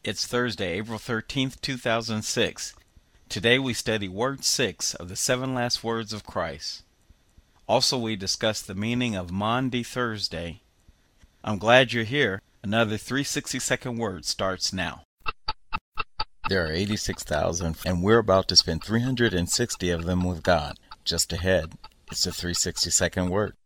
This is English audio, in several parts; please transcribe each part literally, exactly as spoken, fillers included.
It's Thursday, April thirteenth, two thousand six. Today we study Word six of the seven last words of Christ. Also we discuss the meaning of Maundy Thursday. I'm glad you're here. Another three hundred sixty second word starts now. There are eighty-six thousand, and we're about to spend three hundred sixty of them with God. Just ahead, it's a three hundred sixty second word.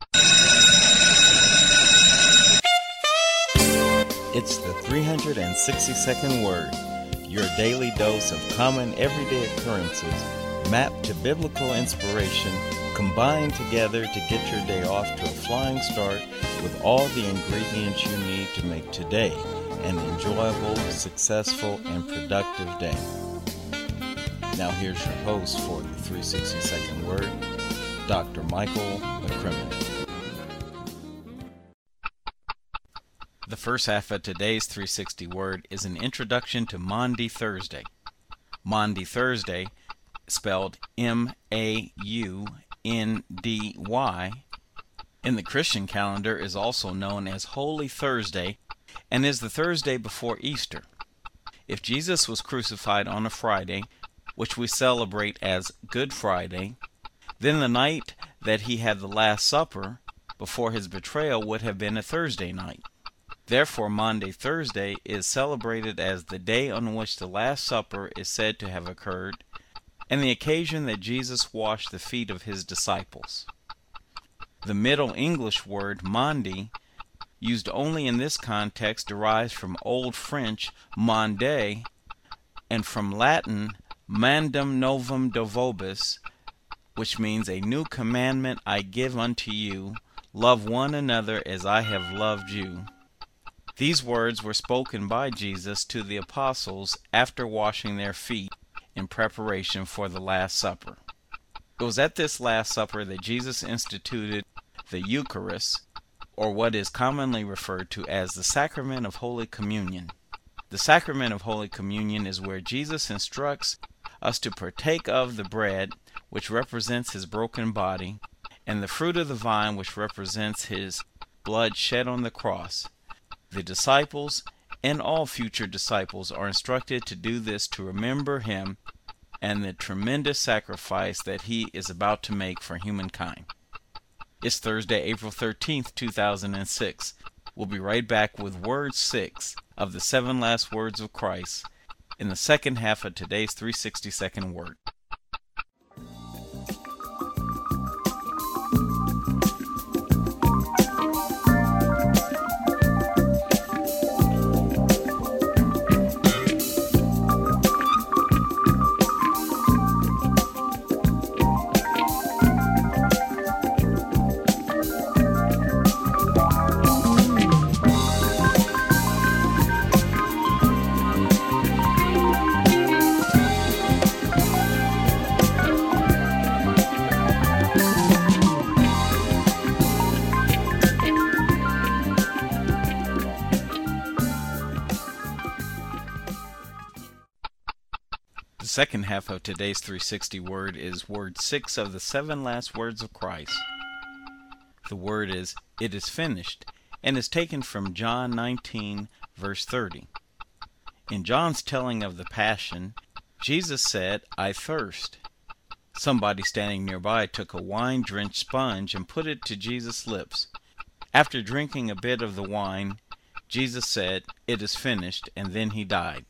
It's the three hundred sixty second word, your daily dose of common everyday occurrences mapped to biblical inspiration, combined together to get your day off to a flying start with all the ingredients you need to make today an enjoyable, successful, and productive day. Now here's your host for the three hundred sixty second word, Doctor Michael McCrimmon. The first half of today's three hundred sixty word is an introduction to Maundy Thursday. Maundy Thursday, spelled M A U N D Y, in the Christian calendar is also known as Holy Thursday and is the Thursday before Easter. If Jesus was crucified on a Friday, which we celebrate as Good Friday, then the night that he had the Last Supper before his betrayal would have been a Thursday night. Therefore, Maundy Thursday is celebrated as the day on which the Last Supper is said to have occurred, and the occasion that Jesus washed the feet of his disciples. The Middle English word Maundy, used only in this context, derives from Old French maunde and from Latin mandum novum do vobis, which means a new commandment I give unto you, love one another as I have loved you. These words were spoken by Jesus to the apostles after washing their feet in preparation for the Last Supper. It was at this Last Supper that Jesus instituted the Eucharist, or what is commonly referred to as the Sacrament of Holy Communion. The Sacrament of Holy Communion is where Jesus instructs us to partake of the bread, which represents his broken body, and the fruit of the vine, which represents his blood shed on the cross. The disciples and all future disciples are instructed to do this to remember him and the tremendous sacrifice that he is about to make for humankind. It's Thursday, April thirteenth, two thousand six. We'll be right back with Word six of the seven last words of Christ in the second half of today's three hundred sixty second word. The second half of today's three hundred sixty word is Word six of the seven last words of Christ. The word is, "It is finished," and is taken from John nineteen, verse thirty. In John's telling of the Passion, Jesus said, "I thirst." Somebody standing nearby took a wine-drenched sponge and put it to Jesus' lips. After drinking a bit of the wine, Jesus said, "It is finished," and then he died.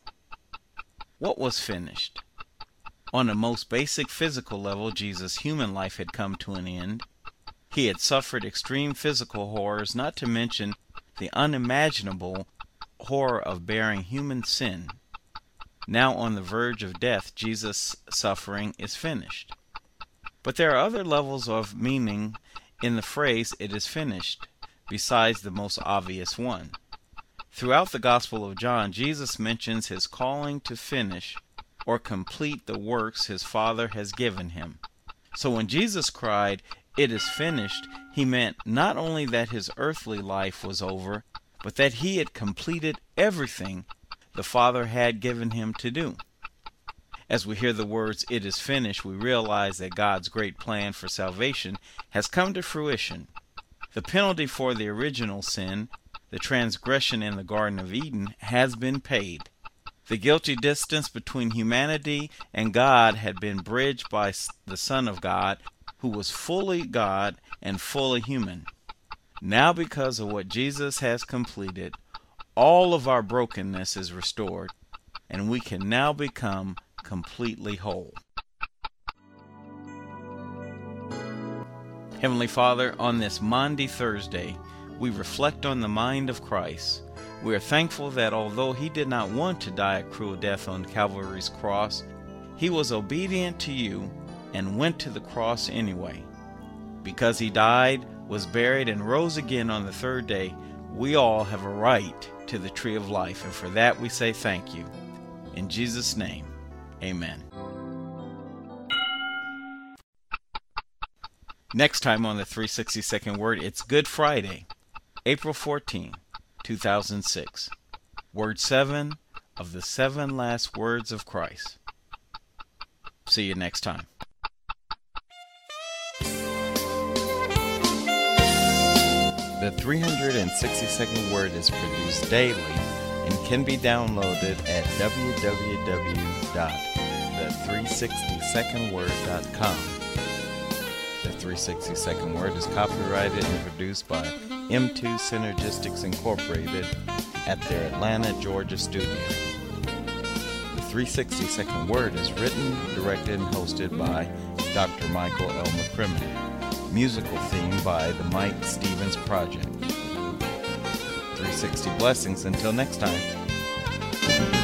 What was finished? On a most basic physical level, Jesus' human life had come to an end. He had suffered extreme physical horrors, not to mention the unimaginable horror of bearing human sin. Now on the verge of death, Jesus' suffering is finished. But there are other levels of meaning in the phrase, "it is finished," besides the most obvious one. Throughout the Gospel of John, Jesus mentions his calling to finish or complete the works his Father has given him. So when Jesus cried, "It is finished," he meant not only that his earthly life was over, but that he had completed everything the Father had given him to do. As we hear the words, "It is finished," we realize that God's great plan for salvation has come to fruition. The penalty for the original sin, the transgression in the Garden of Eden, has been paid. The guilty distance between humanity and God had been bridged by the Son of God, who was fully God and fully human. Now, because of what Jesus has completed, all of our brokenness is restored, and we can now become completely whole. Heavenly Father, on this Maundy Thursday, we reflect on the mind of Christ. We are thankful that although he did not want to die a cruel death on Calvary's cross, he was obedient to you and went to the cross anyway. Because he died, was buried, and rose again on the third day, we all have a right to the tree of life, and for that we say thank you. In Jesus' name, amen. Next time on the three hundred sixty second Word, it's Good Friday, April fourteenth, two thousand six. Word seven of the seven last words of Christ. See you next time. The three hundred sixty second Word is produced daily and can be downloaded at w w w dot the three sixty second word dot com. The three hundred sixty second Word is copyrighted and produced by M two Synergistics Incorporated at their Atlanta, Georgia studio. The three hundred sixty second Word is written, directed, and hosted by Doctor Michael L. McCrimmon. Musical theme by the Mike Stevens Project. three hundred sixty blessings until next time.